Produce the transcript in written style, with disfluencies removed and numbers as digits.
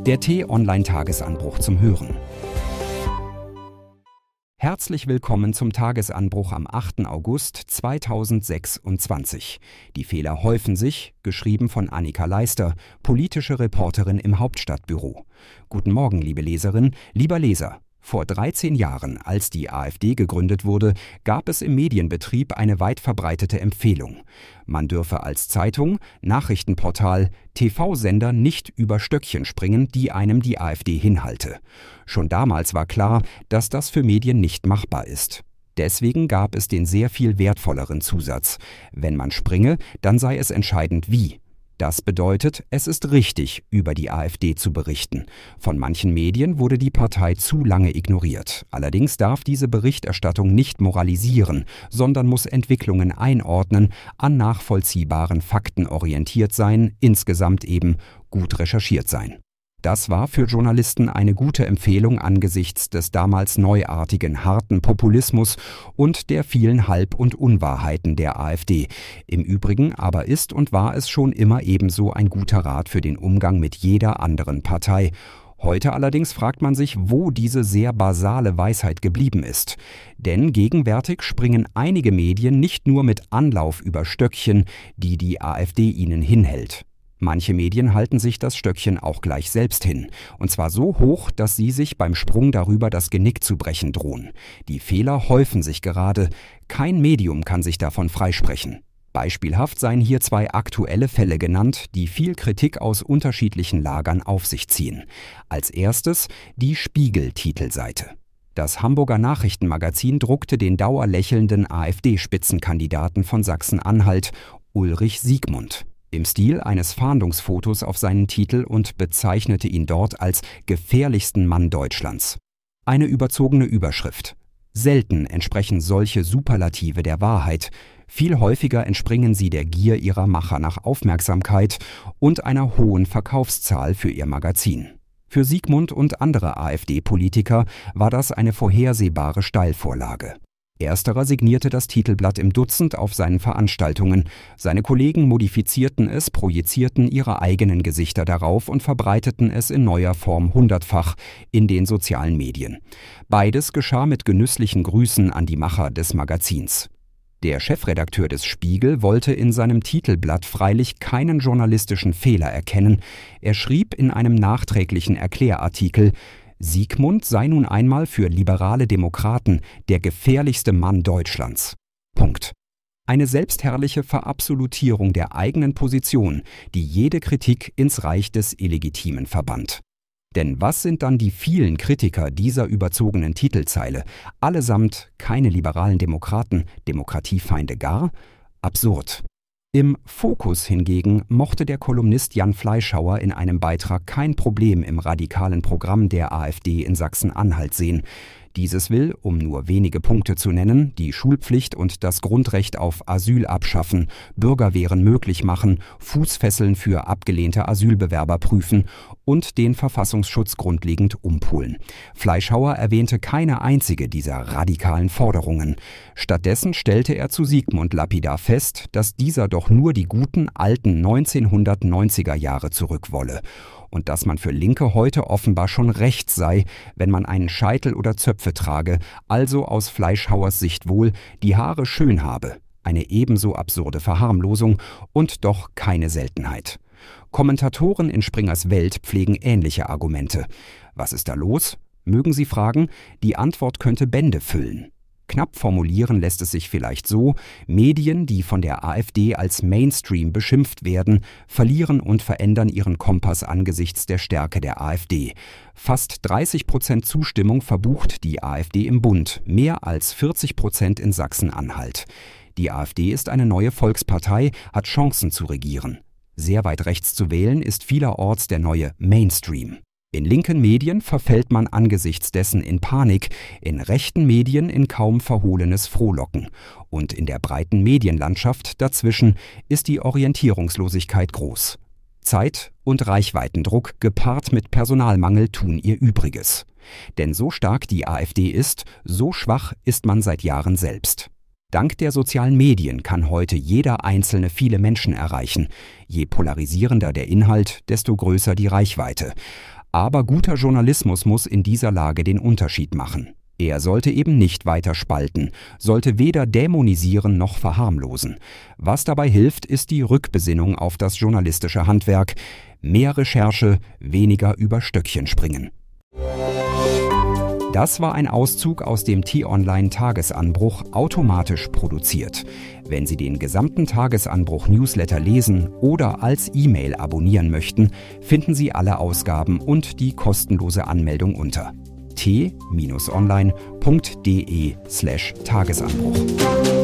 Der T-Online-Tagesanbruch zum Hören. Herzlich willkommen zum Tagesanbruch am 8. August 2026. Die Fehler häufen sich, geschrieben von Annika Leister, politische Reporterin im Hauptstadtbüro. Guten Morgen, liebe Leserin, lieber Leser. Vor 13 Jahren, als die AfD gegründet wurde, gab es im Medienbetrieb eine weit verbreitete Empfehlung. Man dürfe als Zeitung, Nachrichtenportal, TV-Sender nicht über Stöckchen springen, die einem die AfD hinhalte. Schon damals war klar, dass das für Medien nicht machbar ist. Deswegen gab es den sehr viel wertvolleren Zusatz: Wenn man springe, dann sei es entscheidend wie. Das bedeutet, es ist richtig, über die AfD zu berichten. Von manchen Medien wurde die Partei zu lange ignoriert. Allerdings darf diese Berichterstattung nicht moralisieren, sondern muss Entwicklungen einordnen, an nachvollziehbaren Fakten orientiert sein, insgesamt eben gut recherchiert sein. Das war für Journalisten eine gute Empfehlung angesichts des damals neuartigen harten Populismus und der vielen Halb- und Unwahrheiten der AfD. Im Übrigen aber ist und war es schon immer ebenso ein guter Rat für den Umgang mit jeder anderen Partei. Heute allerdings fragt man sich, wo diese sehr basale Weisheit geblieben ist. Denn gegenwärtig springen einige Medien nicht nur mit Anlauf über Stöckchen, die die AfD ihnen hinhält. Manche Medien halten sich das Stöckchen auch gleich selbst hin. Und zwar so hoch, dass sie sich beim Sprung darüber das Genick zu brechen drohen. Die Fehler häufen sich gerade. Kein Medium kann sich davon freisprechen. Beispielhaft seien hier zwei aktuelle Fälle genannt, die viel Kritik aus unterschiedlichen Lagern auf sich ziehen. Als erstes die Spiegel-Titelseite. Das Hamburger Nachrichtenmagazin druckte den dauerlächelnden AfD-Spitzenkandidaten von Sachsen-Anhalt, Ulrich Siegmund, im Stil eines Fahndungsfotos auf seinen Titel und bezeichnete ihn dort als gefährlichsten Mann Deutschlands. Eine überzogene Überschrift. Selten entsprechen solche Superlative der Wahrheit. Viel häufiger entspringen sie der Gier ihrer Macher nach Aufmerksamkeit und einer hohen Verkaufszahl für ihr Magazin. Für Siegmund und andere AfD-Politiker war das eine vorhersehbare Steilvorlage. Ersterer signierte das Titelblatt im Dutzend auf seinen Veranstaltungen. Seine Kollegen modifizierten es, projizierten ihre eigenen Gesichter darauf und verbreiteten es in neuer Form hundertfach in den sozialen Medien. Beides geschah mit genüsslichen Grüßen an die Macher des Magazins. Der Chefredakteur des Spiegel wollte in seinem Titelblatt freilich keinen journalistischen Fehler erkennen. Er schrieb in einem nachträglichen Erklärartikel: Siegmund sei nun einmal für liberale Demokraten der gefährlichste Mann Deutschlands. Punkt. Eine selbstherrliche Verabsolutierung der eigenen Position, die jede Kritik ins Reich des Illegitimen verbannt. Denn was sind dann die vielen Kritiker dieser überzogenen Titelzeile? Allesamt keine liberalen Demokraten, Demokratiefeinde gar? Absurd. Im Fokus hingegen mochte der Kolumnist Jan Fleischhauer in einem Beitrag kein Problem im radikalen Programm der AfD in Sachsen-Anhalt sehen. Dieses will, um nur wenige Punkte zu nennen, die Schulpflicht und das Grundrecht auf Asyl abschaffen, Bürgerwehren möglich machen, Fußfesseln für abgelehnte Asylbewerber prüfen und den Verfassungsschutz grundlegend umpolen. Fleischhauer erwähnte keine einzige dieser radikalen Forderungen. Stattdessen stellte er zu Siegmund lapidar fest, dass dieser doch nur die guten alten 1990er Jahre zurückwolle. Und dass man für Linke heute offenbar schon rechts sei, wenn man einen Scheitel oder Zöpfe trage, also aus Fleischhauers Sicht wohl die Haare schön habe. Eine ebenso absurde Verharmlosung und doch keine Seltenheit. Kommentatoren in Springers Welt pflegen ähnliche Argumente. Was ist da los? Mögen Sie fragen, die Antwort könnte Bände füllen. Knapp formulieren lässt es sich vielleicht so: Medien, die von der AfD als Mainstream beschimpft werden, verlieren und verändern ihren Kompass angesichts der Stärke der AfD. Fast 30% Zustimmung verbucht die AfD im Bund, mehr als 40% in Sachsen-Anhalt. Die AfD ist eine neue Volkspartei, hat Chancen zu regieren. Sehr weit rechts zu wählen ist vielerorts der neue Mainstream. In linken Medien verfällt man angesichts dessen in Panik, in rechten Medien in kaum verhohlenes Frohlocken. Und in der breiten Medienlandschaft dazwischen ist die Orientierungslosigkeit groß. Zeit- und Reichweitendruck gepaart mit Personalmangel tun ihr Übriges. Denn so stark die AfD ist, so schwach ist man seit Jahren selbst. Dank der sozialen Medien kann heute jeder Einzelne viele Menschen erreichen. Je polarisierender der Inhalt, desto größer die Reichweite. Aber guter Journalismus muss in dieser Lage den Unterschied machen. Er sollte eben nicht weiter spalten, sollte weder dämonisieren noch verharmlosen. Was dabei hilft, ist die Rückbesinnung auf das journalistische Handwerk. Mehr Recherche, weniger über Stöckchen springen. Das war ein Auszug aus dem T-Online Tagesanbruch, automatisch produziert. Wenn Sie den gesamten Tagesanbruch-Newsletter lesen oder als E-Mail abonnieren möchten, finden Sie alle Ausgaben und die kostenlose Anmeldung unter t-online.de/Tagesanbruch.